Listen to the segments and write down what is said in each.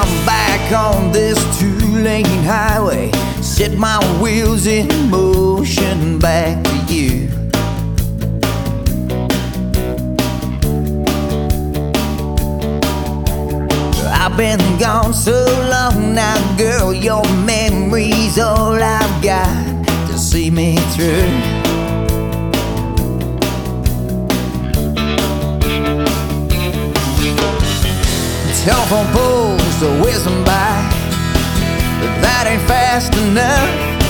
I'm back on this two-lane highway. Set my wheels in motion back to you. I've been gone so long now, girl, your memory's all I've got to see me through. Telephone poles are whizzing by, but that ain't fast enough.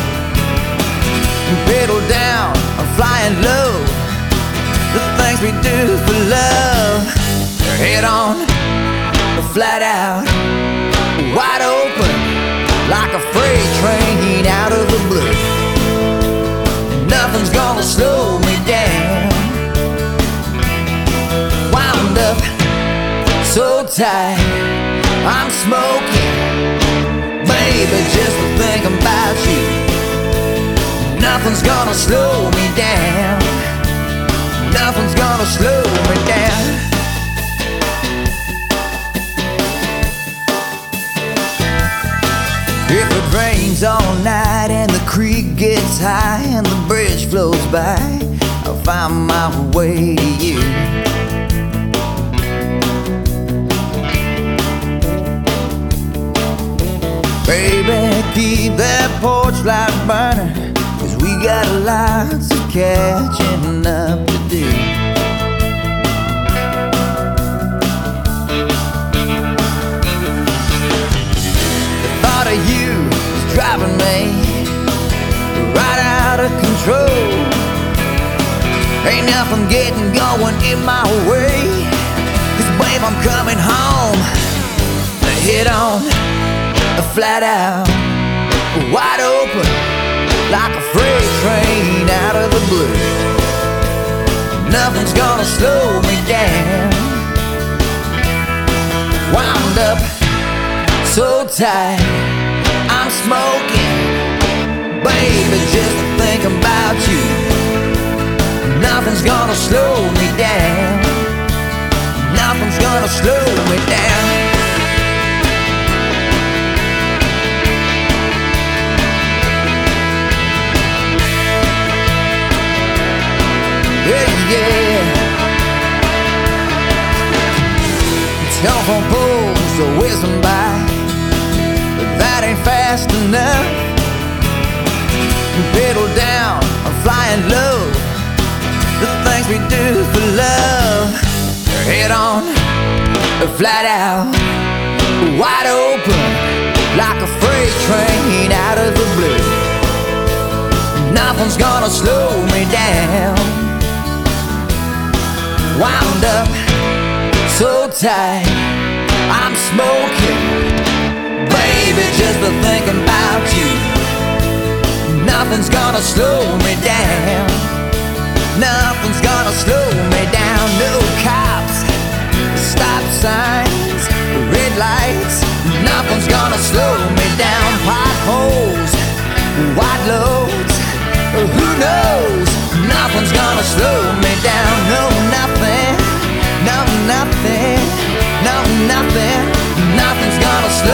Pedal down, I'm flying low. The things we do for love, head on, flat out, wide open, like a freight train out of the blue. Nothing's gonna slow me down. Wound up so tight, I'm smoking, baby, just to think about you. Nothing's gonna slow me down. Nothing's gonna slow me down. If it rains all night and the creek gets high and the bridge floats by, I'll find my way to you. Baby, keep that porch light burning, 'cause we got lots of catching up to do. The thought of you is driving me right out of control. Ain't nothing getting going in my way, 'cause babe, I'm coming home. Head on, flat out, wide open, like a freight train out of the blue. Nothing's gonna slow me down. Wound up so tight, I'm smoking, baby, just to think about you. Nothing's gonna slow me down. Nothing's gonna slow me down. Yeah. Telephone poles are whizzing by, but that ain't fast enough. Pedal down, I'm flying low. The things we do for love, head on, flat out, wide open, like a freight train out of the blue. Nothing's gonna slow me down. Wound up so tight, I'm smoking, baby, just to think about you. Nothing's gonna slow me down. Nothing's gonna slow me down. No cops, stop signs, red lights. Nothing's gonna slow me down. Potholes, wide loads, who knows? Nothing's gonna slow me down. No, nothing, no, nothing, no, nothing. Nothing's gonna slow